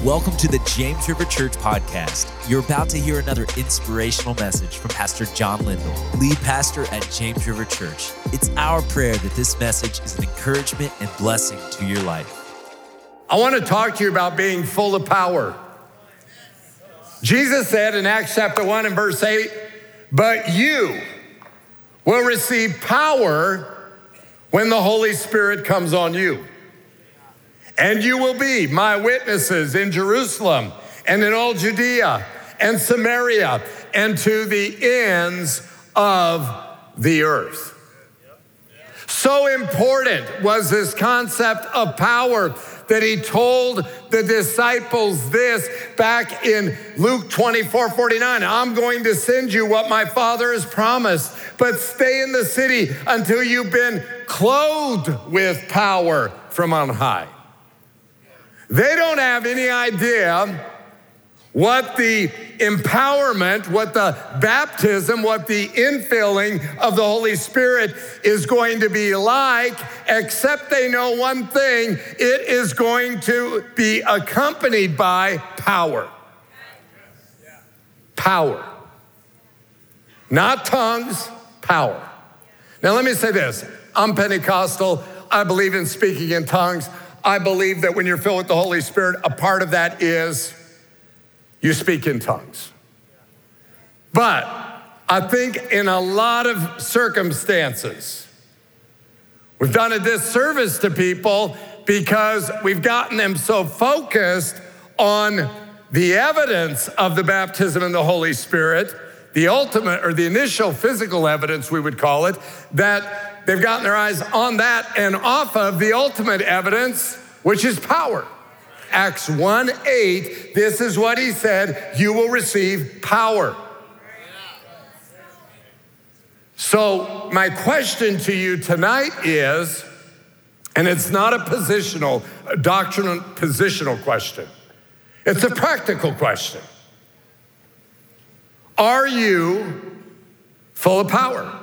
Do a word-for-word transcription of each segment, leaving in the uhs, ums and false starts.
Welcome to the James River Church podcast. You're about to hear another inspirational message from Pastor John Lindell, lead pastor at James River Church. It's our prayer that this message is an encouragement and blessing to your life. I want to talk to you about being full of power. Jesus said in Acts chapter one and verse eight, "But you will receive power when the Holy Spirit comes on you. And you will be my witnesses in Jerusalem and in all Judea and Samaria and to the ends of the earth." So important was this concept of power that he told the disciples this back in Luke twenty-four forty-nine. "I'm going to send you what my Father has promised, but stay in the city until you've been clothed with power from on high." They don't have any idea what the empowerment, what the baptism, what the infilling of the Holy Spirit is going to be like, except they know one thing: it is going to be accompanied by power. Power. Not tongues, power. Now let me say this. I'm Pentecostal. I believe in speaking in tongues. I believe that when you're filled with the Holy Spirit, a part of that is you speak in tongues. But I think in a lot of circumstances, we've done a disservice to people because we've gotten them so focused on the evidence of the baptism in the Holy Spirit, the ultimate or the initial physical evidence, we would call it, that they've gotten their eyes on that and off of the ultimate evidence, which is power. Acts one eight, this is what he said: you will receive power. So my question to you tonight is, and it's not a positional, a doctrinal positional question. It's a practical question. Are you full of power?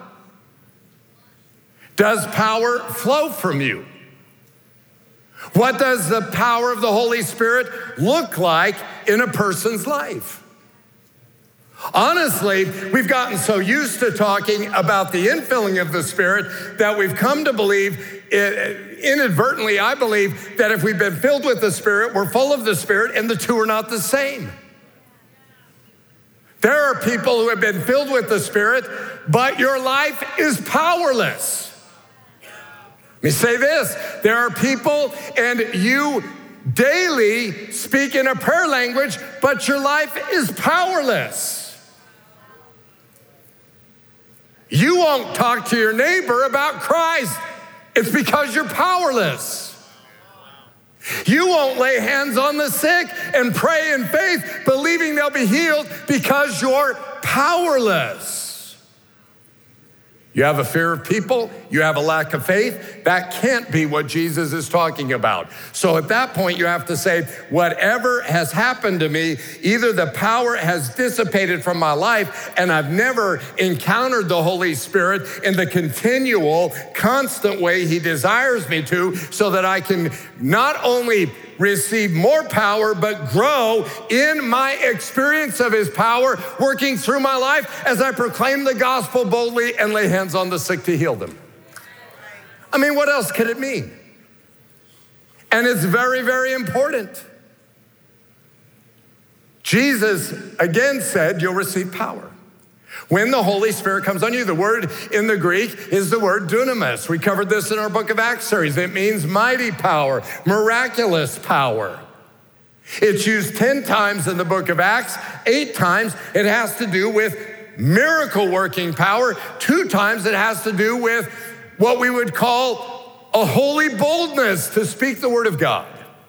Does power flow from you? What does the power of the Holy Spirit look like in a person's life? Honestly, we've gotten so used to talking about the infilling of the Spirit that we've come to believe, inadvertently, I believe, that if we've been filled with the Spirit, we're full of the Spirit, and the two are not the same. There are people who have been filled with the Spirit, but your life is powerless. Let me say this, there are people and you daily speak in a prayer language, but your life is powerless. You won't talk to your neighbor about Christ. It's because you're powerless. You won't lay hands on the sick and pray in faith, believing they'll be healed, because you're powerless. You have a fear of people, you have a lack of faith. That can't be what Jesus is talking about. So at that point, you have to say, whatever has happened to me, either the power has dissipated from my life and I've never encountered the Holy Spirit in the continual, constant way he desires me to, so that I can not only receive more power, but grow in my experience of his power, working through my life as I proclaim the gospel boldly and lay hands on the sick to heal them. I mean, what else could it mean? And it's very, very important. Jesus again said, you'll receive power when the Holy Spirit comes on you. The word in the Greek is the word dunamis. We covered this in our Book of Acts series. It means mighty power, miraculous power. It's used ten times in the Book of Acts. Eight times it has to do with miracle working power. Two times it has to do with what we would call a holy boldness to speak the word of God.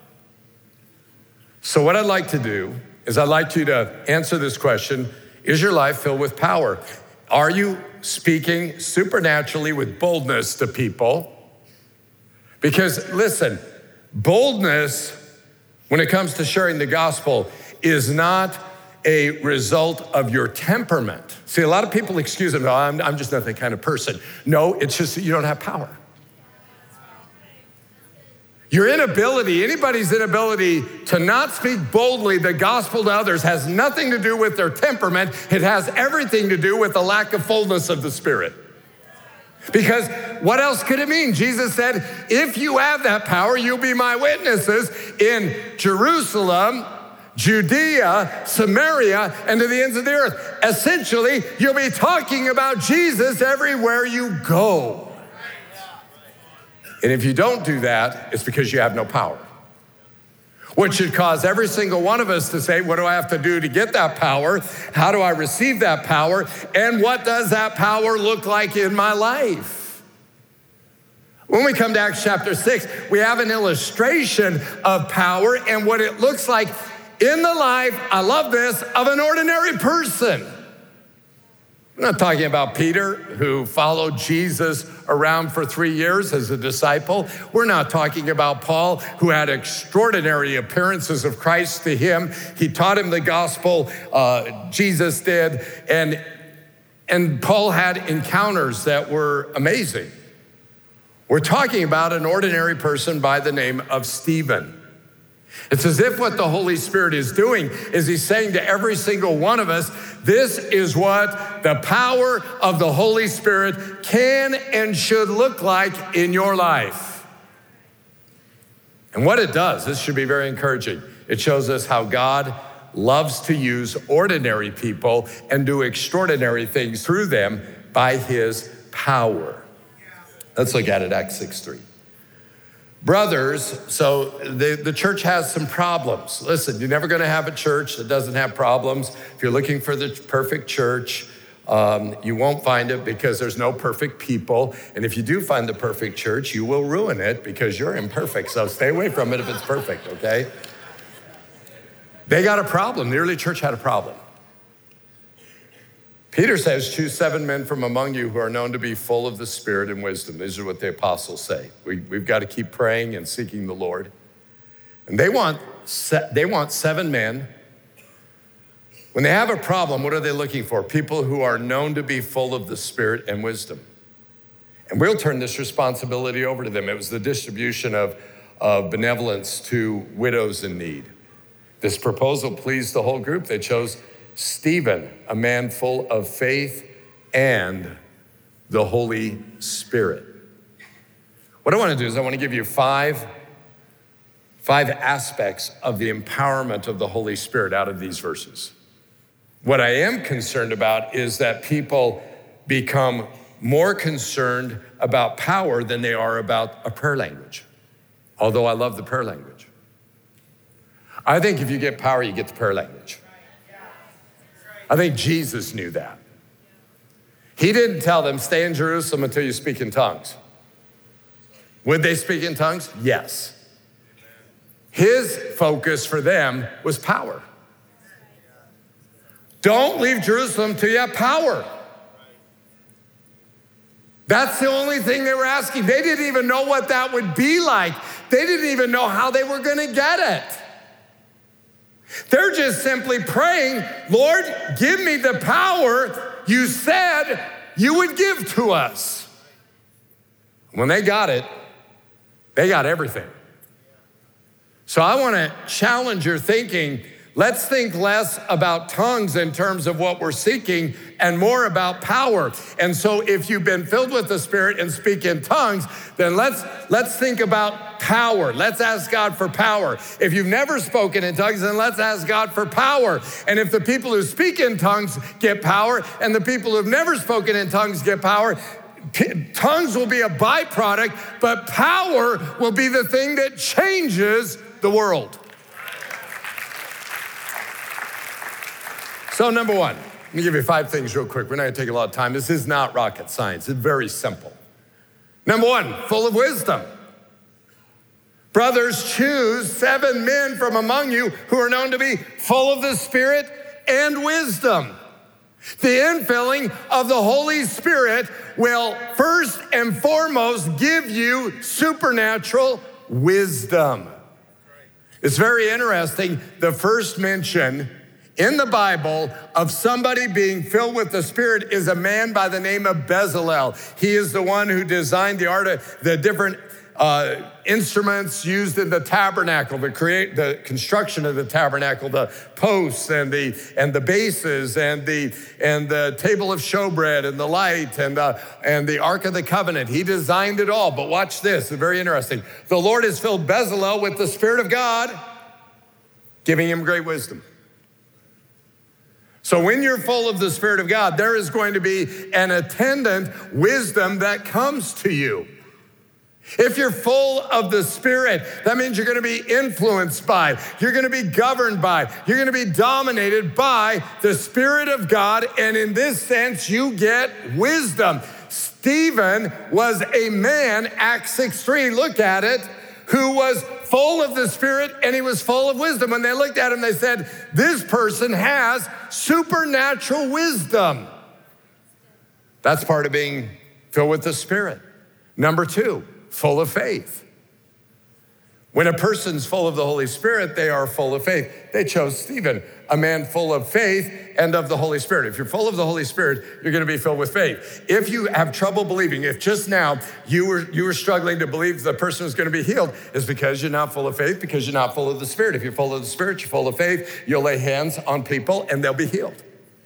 So what I'd like to do is I'd like you to answer this question: is your life filled with power? Are you speaking supernaturally with boldness to people? Because listen, boldness when it comes to sharing the gospel is not a result of your temperament. See, a lot of people excuse them, oh, I'm, I'm just not that kind of person. No, it's just that you don't have power. Your inability, anybody's inability to not speak boldly the gospel to others has nothing to do with their temperament. It has everything to do with the lack of fullness of the Spirit. Because what else could it mean? Jesus said, if you have that power, you'll be my witnesses in Jerusalem, Judea, Samaria, and to the ends of the earth. Essentially, you'll be talking about Jesus everywhere you go. And if you don't do that, it's because you have no power. Which should cause every single one of us to say, what do I have to do to get that power? How do I receive that power? And what does that power look like in my life? When we come to Acts chapter six, we have an illustration of power and what it looks like in the life, I love this, of an ordinary person. I'm not talking about Peter, who followed Jesus around for three years as a disciple. We're not talking about Paul, who had extraordinary appearances of Christ to him. He taught him the gospel, uh, Jesus did, and, and Paul had encounters that were amazing. We're talking about an ordinary person by the name of Stephen. It's as if what the Holy Spirit is doing is he's saying to every single one of us, this is what the power of the Holy Spirit can and should look like in your life. And what it does, this should be very encouraging. It shows us how God loves to use ordinary people and do extraordinary things through them by his power. Let's look at it, Acts six three. Brothers, so the, the church has some problems. Listen, you're never gonna have a church that doesn't have problems. If you're looking for the perfect church, um, you won't find it because there's no perfect people. And if you do find the perfect church, you will ruin it because you're imperfect. So stay away from it if it's perfect, okay? They got a problem. The early church had a problem. Peter says, choose seven men from among you who are known to be full of the Spirit and wisdom. These are what the apostles say. We, we've got to keep praying and seeking the Lord. And they want, they want seven men. When they have a problem, what are they looking for? People who are known to be full of the Spirit and wisdom. And we'll turn this responsibility over to them. It was the distribution of, of benevolence to widows in need. This proposal pleased the whole group. They chose Stephen, a man full of faith and the Holy Spirit. What I want to do is I want to give you five, five aspects of the empowerment of the Holy Spirit out of these verses. What I am concerned about is that people become more concerned about power than they are about a prayer language, although I love the prayer language. I think if you get power, you get the prayer language. I think Jesus knew that. He didn't tell them, stay in Jerusalem until you speak in tongues. Would they speak in tongues? Yes. His focus for them was power. Don't leave Jerusalem till you have power. That's the only thing they were asking. They didn't even know what that would be like. They didn't even know how they were gonna get it. They're just simply praying, Lord, give me the power you said you would give to us. When they got it, they got everything. So I want to challenge your thinking. Let's think less about tongues in terms of what we're seeking and more about power. And so if you've been filled with the Spirit and speak in tongues, then let's, let's think about power. Let's ask God for power. If you've never spoken in tongues, then let's ask God for power. And if the people who speak in tongues get power and the people who've never spoken in tongues get power, tongues will be a byproduct, but power will be the thing that changes the world. So number one, let me give you five things real quick. We're not gonna take a lot of time. This is not rocket science. It's very simple. Number one, full of wisdom. Brothers, choose seven men from among you who are known to be full of the Spirit and wisdom. The infilling of the Holy Spirit will first and foremost give you supernatural wisdom. It's very interesting. The first mention in the Bible of somebody being filled with the Spirit is a man by the name of Bezalel. He is the one who designed the art of the different uh, instruments used in the tabernacle to create the construction of the tabernacle, the posts and the and the bases and the and the table of showbread and the light and the, and the Ark of the Covenant. He designed it all. But watch this, it's very interesting. The Lord has filled Bezalel with the Spirit of God, giving him great wisdom. So when you're full of the Spirit of God, there is going to be an attendant wisdom that comes to you. If you're full of the Spirit, that means you're going to be influenced by, you're going to be governed by, you're going to be dominated by the Spirit of God. And in this sense, you get wisdom. Stephen was a man, Acts six three, look at it, who was full of the Spirit and he was full of wisdom. When they looked at him, they said, this person has supernatural wisdom. That's part of being filled with the Spirit. Number two, full of faith. When a person's full of the Holy Spirit, they are full of faith. They chose Stephen, a man full of faith and of the Holy Spirit. If you're full of the Holy Spirit, you're going to be filled with faith. If you have trouble believing, if just now you were you were struggling to believe the person was going to be healed, it's because you're not full of faith, because you're not full of the Spirit. If you're full of the Spirit, you're full of faith, you'll lay hands on people and they'll be healed.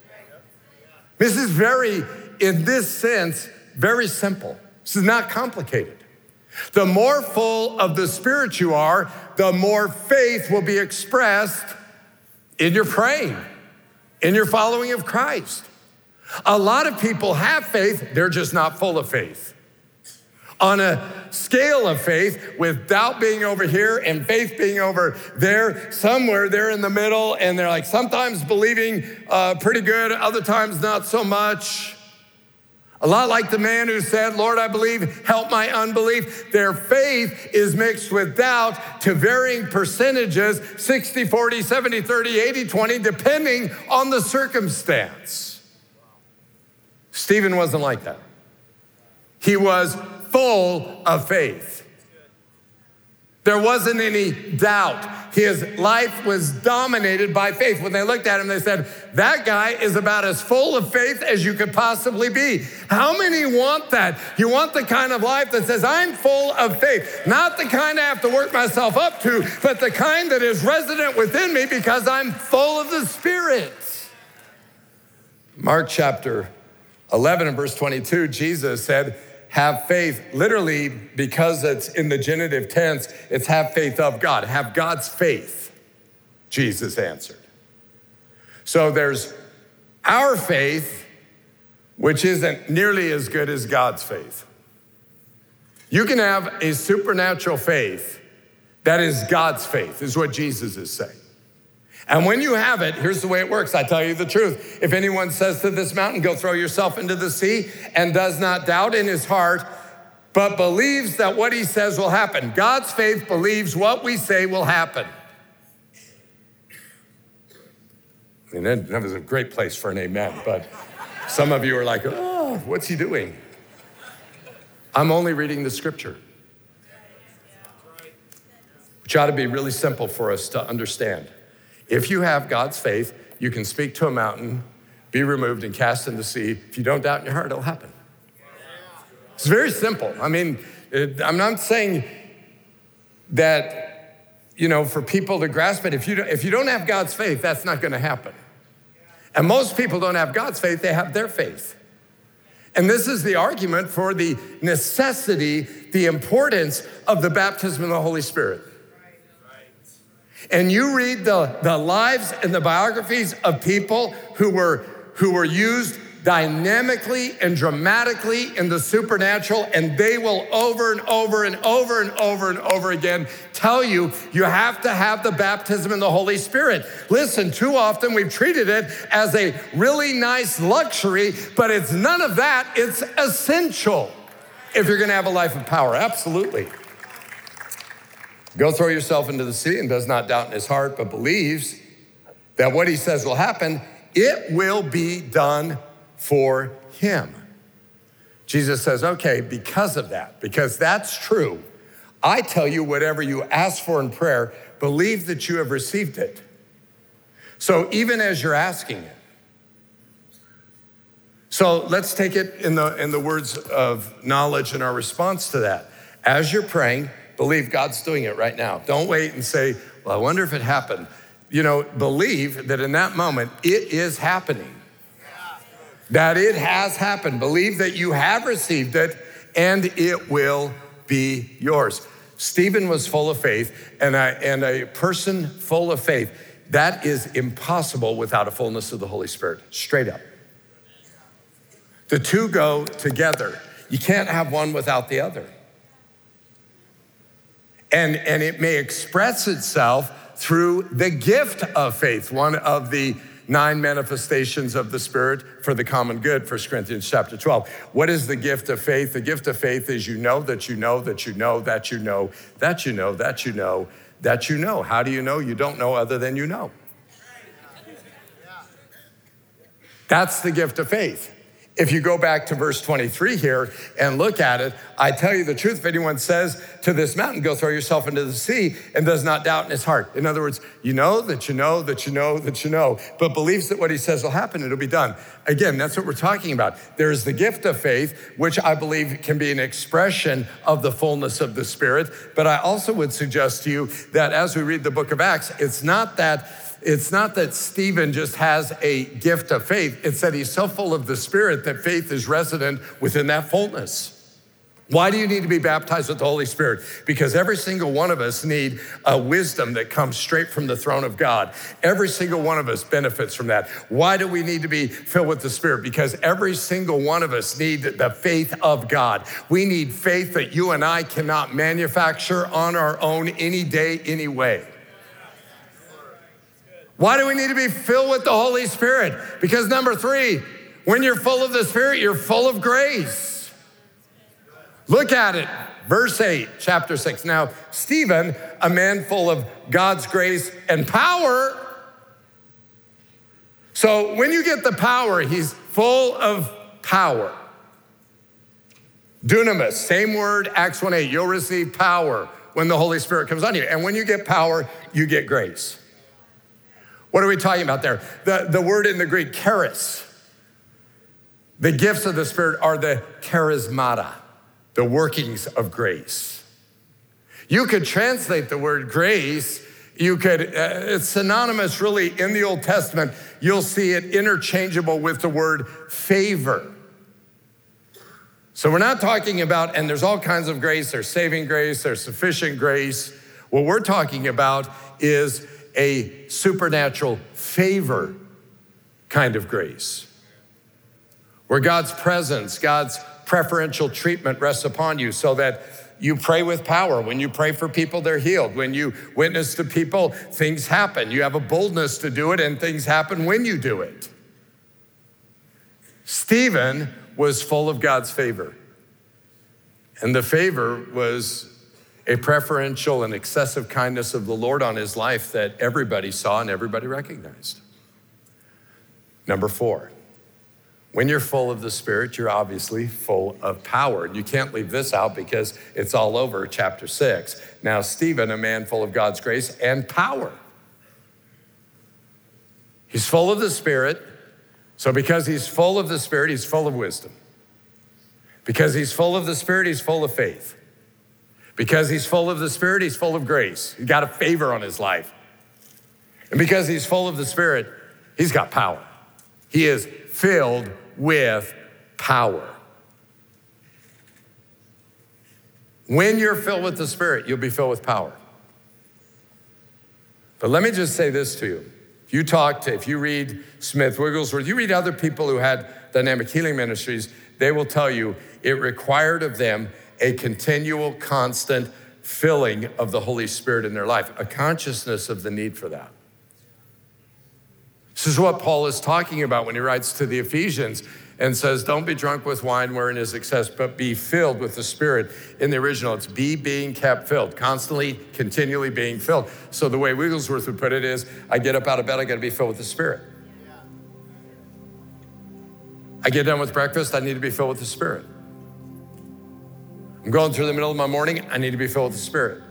This is very, in this sense, very simple. This is not complicated. The more full of the Spirit you are, the more faith will be expressed in your praying, in your following of Christ. A lot of people have faith, they're just not full of faith. On a scale of faith, with doubt being over here and faith being over there, somewhere they're in the middle and they're like sometimes believing uh, pretty good, other times not so much. A lot like the man who said, Lord, I believe, help my unbelief. Their faith is mixed with doubt to varying percentages, sixty, forty, seventy, thirty, eighty, twenty, depending on the circumstance. Stephen wasn't like that. He was full of faith. There wasn't any doubt. His life was dominated by faith. When they looked at him, they said, that guy is about as full of faith as you could possibly be. How many want that? You want the kind of life that says, I'm full of faith. Not the kind I have to work myself up to, but the kind that is resident within me because I'm full of the Spirit. Mark chapter eleven and verse twenty-two, Jesus said, have faith, literally, because it's in the genitive tense, it's have faith of God. Have God's faith, Jesus answered. So there's our faith, which isn't nearly as good as God's faith. You can have a supernatural faith that is God's faith, is what Jesus is saying. And when you have it, here's the way it works. I tell you the truth. If anyone says to this mountain, go throw yourself into the sea, and does not doubt in his heart, but believes that what he says will happen. God's faith believes what we say will happen. I mean, that was a great place for an amen, but some of you are like, oh, what's he doing? I'm only reading the scripture. Which ought to be really simple for us to understand. If you have God's faith, you can speak to a mountain, be removed and cast in the sea. If you don't doubt in your heart, it'll happen. It's very simple. I mean, it, I'm not saying that, you know, for people to grasp it. If you don't, if you don't have God's faith, that's not going to happen. And most people don't have God's faith, they have their faith. And this is the argument for the necessity, the importance of the baptism of the Holy Spirit. And you read the, the lives and the biographies of people who were, who were used dynamically and dramatically in the supernatural, and they will over and over and over and over and over again tell you, you have to have the baptism in the Holy Spirit. Listen, too often we've treated it as a really nice luxury, but it's none of that. It's essential if you're gonna have a life of power, absolutely. Go throw yourself into the sea and does not doubt in his heart, but believes that what he says will happen, it will be done for him. Jesus says, okay, because of that, because that's true, I tell you whatever you ask for in prayer, believe that you have received it. So even as you're asking it. So let's take it in the, in the words of knowledge and our response to that. As you're praying, believe God's doing it right now. Don't wait and say, well, I wonder if it happened. You know, believe that in that moment, it is happening. That it has happened. Believe that you have received it and it will be yours. Stephen was full of faith, and a, and a person full of faith, that is impossible without a fullness of the Holy Spirit, straight up. The two go together. You can't have one without the other. And, and it may express itself through the gift of faith, one of the nine manifestations of the Spirit for the common good, First Corinthians chapter twelve. What is the gift of faith? The gift of faith is you know that you know that you know that you know that you know that you know that you know. How do you know? You don't know other than you know. That's the gift of faith. If you go back to verse twenty-three here and look at it, I tell you the truth, if anyone says to this mountain, go throw yourself into the sea, and does not doubt in his heart. In other words, you know that you know that you know that you know, but believes that what he says will happen, it'll be done. Again, that's what we're talking about. There's the gift of faith, which I believe can be an expression of the fullness of the Spirit. But I also would suggest to you that as we read the book of Acts, it's not that It's not that Stephen just has a gift of faith. It's that he's so full of the Spirit that faith is resident within that fullness. Why do you need to be baptized with the Holy Spirit? Because every single one of us need a wisdom that comes straight from the throne of God. Every single one of us benefits from that. Why do we need to be filled with the Spirit? Because every single one of us need the faith of God. We need faith that you and I cannot manufacture on our own any day, any way. Why do we need to be filled with the Holy Spirit? Because number three, when you're full of the Spirit, you're full of grace. Look at it, verse eight, chapter six. Now, Stephen, a man full of God's grace and power. So when you get the power, he's full of power. Dunamis, same word, Acts one eight. You'll receive power when the Holy Spirit comes on you. And when you get power, you get grace. What are we talking about there? The, the word in the Greek, charis. The gifts of the Spirit are the charismata, the workings of grace. You could translate the word grace, you could, uh, it's synonymous really in the Old Testament. You'll see it interchangeable with the word favor. So we're not talking about, and there's all kinds of grace, there's saving grace, there's sufficient grace. What we're talking about is a supernatural favor kind of grace, where God's presence, God's preferential treatment rests upon you so that you pray with power. When you pray for people, they're healed. When you witness to people, things happen. You have a boldness to do it, and things happen when you do it. Stephen was full of God's favor, and the favor was a preferential and excessive kindness of the Lord on his life that everybody saw and everybody recognized. Number four, when you're full of the Spirit, you're obviously full of power. And you can't leave this out because it's all over chapter six. Now, Stephen, a man full of God's grace and power. He's full of the Spirit. So because he's full of the Spirit, he's full of wisdom. Because he's full of the Spirit, he's full of faith. Because he's full of the Spirit, he's full of grace. He's got a favor on his life. And because he's full of the Spirit, he's got power. He is filled with power. When you're filled with the Spirit, you'll be filled with power. But let me just say this to you. If you talk to, if you read Smith Wigglesworth, you read other people who had dynamic healing ministries, they will tell you it required of them a continual, constant filling of the Holy Spirit in their life, a consciousness of the need for that. This is what Paul is talking about when he writes to the Ephesians and says, don't be drunk with wine wherein is excess, but be filled with the Spirit. In the original, it's be being kept filled, constantly, continually being filled. So the way Wigglesworth would put it is, I get up out of bed, I gotta be filled with the Spirit. I get done with breakfast, I need to be filled with the Spirit. I'm going through the middle of my morning, I need to be filled with the Spirit.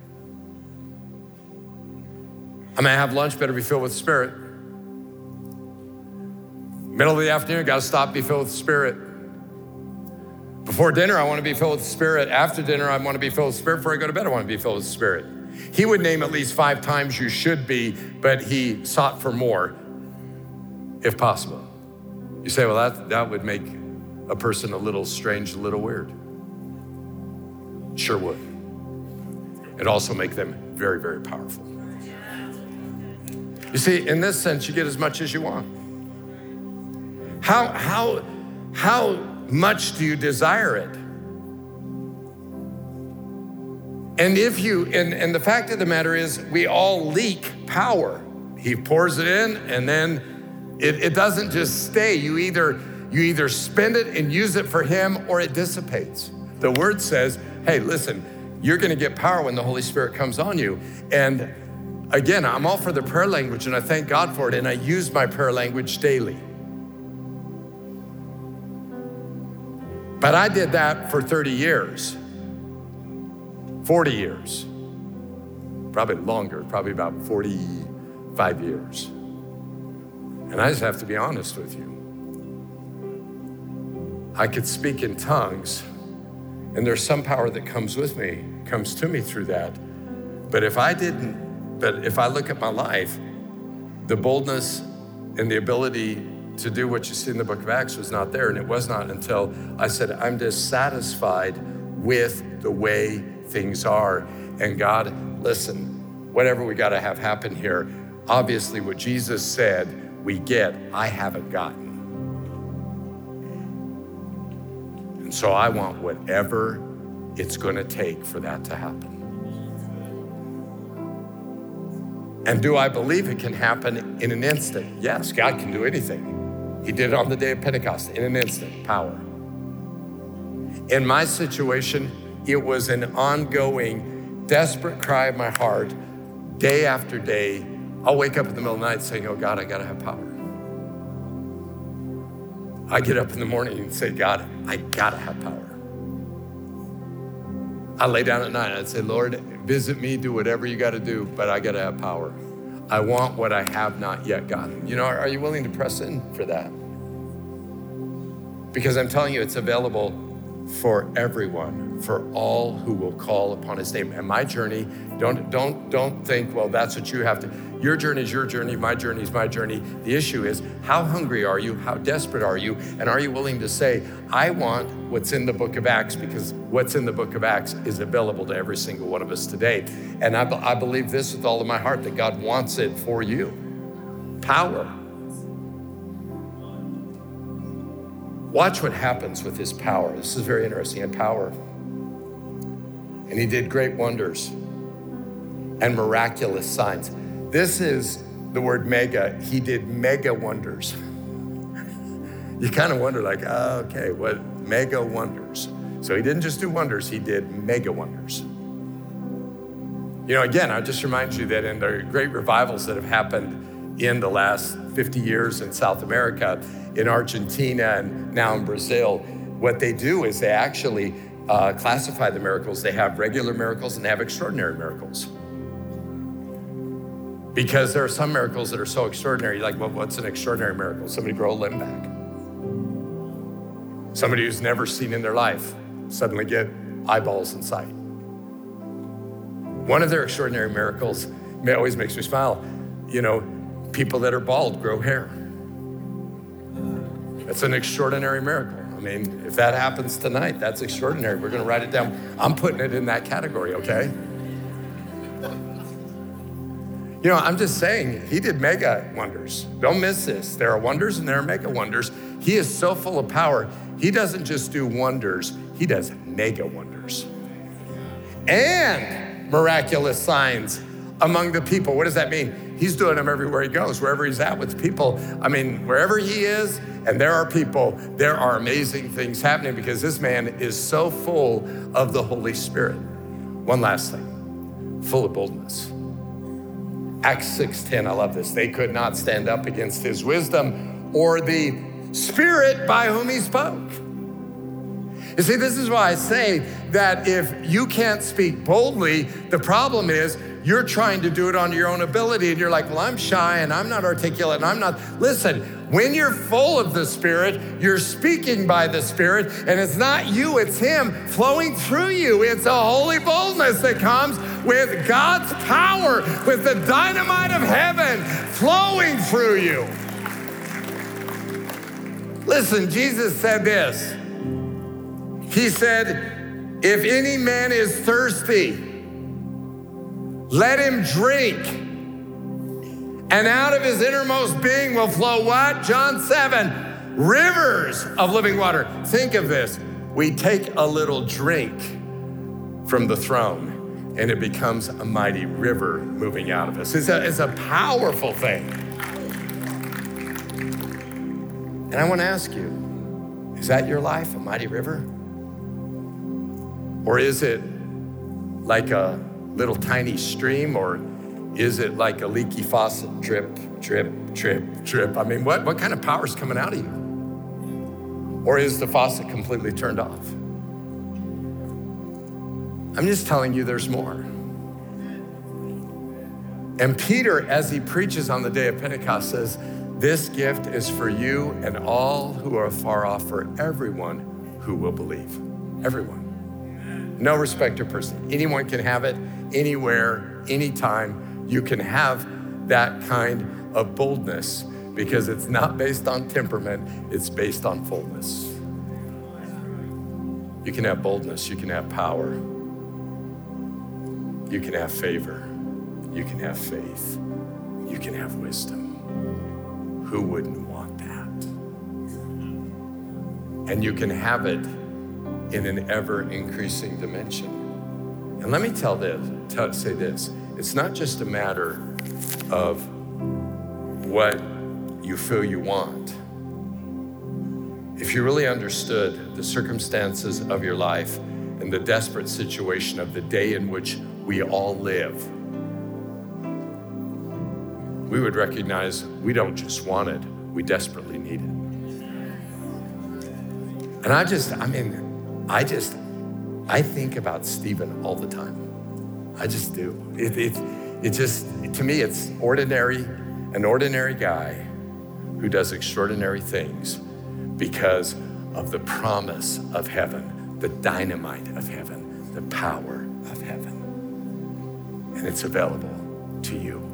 I'm gonna have lunch, better be filled with the Spirit. Middle of the afternoon, gotta stop, be filled with the Spirit. Before dinner, I want to be filled with the Spirit. After dinner, I want to be filled with the Spirit. Before I go to bed, I want to be filled with the Spirit. He would name at least five times you should be, but he sought for more, if possible. You say, well, that, that would make a person a little strange, a little weird. Sure would. It'd also make them very, very powerful. You see, in this sense, you get as much as you want. How, how, how much do you desire it? And if you, and, and the fact of the matter is, we all leak power. He pours it in, and then it, it doesn't just stay. You either, you either spend it and use it for him, or it dissipates. The word says, hey, listen, you're gonna get power when the Holy Spirit comes on you. And again, I'm all for the prayer language, and I thank God for it, and I use my prayer language daily. But I did that for thirty years. forty years, probably longer, probably about forty-five years. And I just have to be honest with you. I could speak in tongues, and there's some power that comes with me, comes to me through that. But if I didn't, but if I look at my life, the boldness and the ability to do what you see in the book of Acts was not there. And it was not until I said, I'm dissatisfied with the way things are. And God, listen, whatever we got to have happen here, obviously what Jesus said, we get, I haven't gotten. And so I want whatever it's going to take for that to happen. And do I believe it can happen in an instant? Yes, God can do anything. He did it on the day of Pentecost, in an instant, power. In my situation, it was an ongoing, desperate cry of my heart, day after day. I'll wake up in the middle of the night saying, oh God, I gotta have power. I get up in the morning and say, God, I gotta have power. I lay down at night and I'd say, Lord, visit me, do whatever you gotta do, but I gotta have power. I want what I have not yet gotten. You know, are you willing to press in for that? Because I'm telling you, it's available for everyone, for all who will call upon his name. And my journey, don't, don't, don't think, well, that's what you have to, your journey is your journey, my journey is my journey. The issue is, how hungry are you? How desperate are you? And are you willing to say, I want what's in the book of Acts, because what's in the book of Acts is available to every single one of us today. And I, I believe this with all of my heart, that God wants it for you. Power. Watch what happens with his power. This is very interesting. He had power. And he did great wonders and miraculous signs. This is the word mega. He did mega wonders. You kind of wonder like, oh, okay, what mega wonders? So he didn't just do wonders, he did mega wonders. You know, again, I just remind you that in the great revivals that have happened in the last fifty years in South America, in Argentina, and now in Brazil, what they do is they actually uh, classify the miracles. They have regular miracles and they have extraordinary miracles. Because there are some miracles that are so extraordinary, like, well, what's an extraordinary miracle? Somebody grow a limb back. Somebody who's never seen in their life suddenly get eyeballs and sight. One of their extraordinary miracles, it always makes me smile, you know, people that are bald grow hair. That's an extraordinary miracle. I mean, if that happens tonight, that's extraordinary. We're gonna write it down. I'm putting it in that category, okay? You know, I'm just saying, he did mega wonders. Don't miss this. There are wonders and there are mega wonders. He is so full of power. He doesn't just do wonders, he does mega wonders. And miraculous signs among the people. What does that mean? He's doing them everywhere he goes, wherever he's at with people. I mean, wherever he is, and there are people, there are amazing things happening because this man is so full of the Holy Spirit. One last thing, full of boldness. Acts six ten, I love this. They could not stand up against his wisdom or the Spirit by whom he spoke. You see, this is why I say that if you can't speak boldly, the problem is you're trying to do it on your own ability and you're like, well, I'm shy and I'm not articulate and I'm not. Listen, when you're full of the Spirit, you're speaking by the Spirit, and it's not you, it's Him flowing through you. It's a holy boldness that comes with God's power, with the dynamite of heaven flowing through you. Listen, Jesus said this. He said, if any man is thirsty, let him drink. And out of his innermost being will flow what? John seven, rivers of living water. Think of this. We take a little drink from the throne and it becomes a mighty river moving out of us. It's a, it's a powerful thing. And I want to ask you, is that your life, a mighty river? Or is it like a little tiny stream, or is it like a leaky faucet, drip, drip, drip, drip? I mean, what, what kind of power is coming out of you? Or is the faucet completely turned off? I'm just telling you there's more. And Peter, as he preaches on the day of Pentecost, says, this gift is for you and all who are far off, for everyone who will believe. Everyone. No respecter of person. Anyone can have it, anywhere, anytime. You can have that kind of boldness because it's not based on temperament, it's based on fullness. You can have boldness, you can have power, you can have favor, you can have faith, you can have wisdom. Who wouldn't want that? And you can have it in an ever increasing dimension. And let me tell this, tell, say this, it's not just a matter of what you feel you want. If you really understood the circumstances of your life and the desperate situation of the day in which we all live, we would recognize we don't just want it, we desperately need it. And I just, I mean, I just, I think about Stephen all the time. I just do. It, it, it just, to me, it's ordinary, an ordinary guy who does extraordinary things because of the promise of heaven, the dynamite of heaven, the power of heaven. And it's available to you.